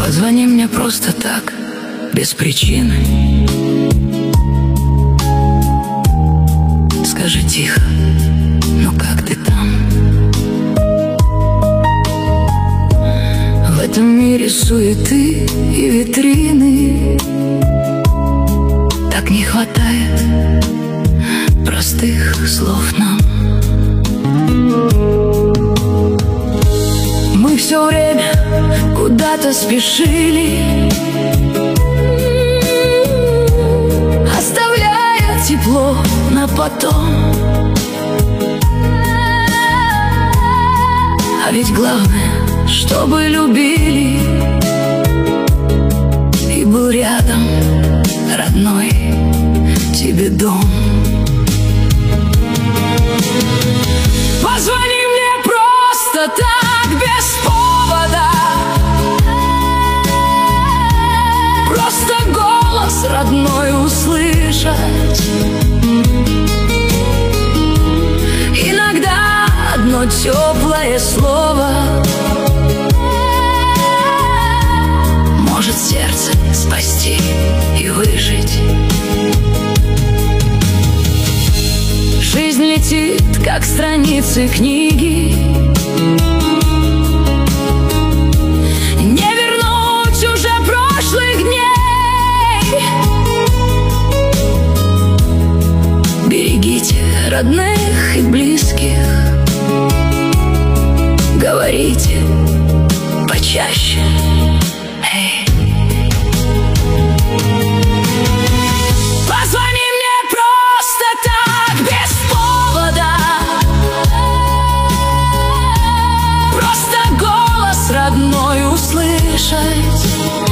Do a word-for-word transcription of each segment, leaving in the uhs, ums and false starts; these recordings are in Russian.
Позвони мне просто так, без причины. Скажи тихо, ну как ты там? В этом мире суеты и витрины так не хватает простых слов нам. Мы все время куда-то спешили, оставляя тепло на потом. А ведь главное, чтобы любили и был рядом родной тебе дом. Позвони мне просто так, без повода, просто голос родной услышать. Иногда одно теплое слово может сердце спасти и выжить. Жизнь летит, как страницы книги, не вернуть уже прошлых дней. Берегите родных и близких, говорите почаще. Эй. Позвони мне просто так, без повода, просто голос родной услышать.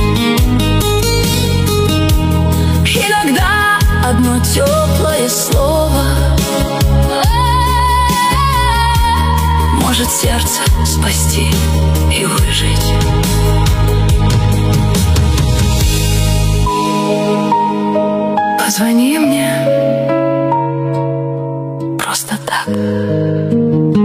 Иногда одно теплое слово может сердце спасти и выжить. Позвони мне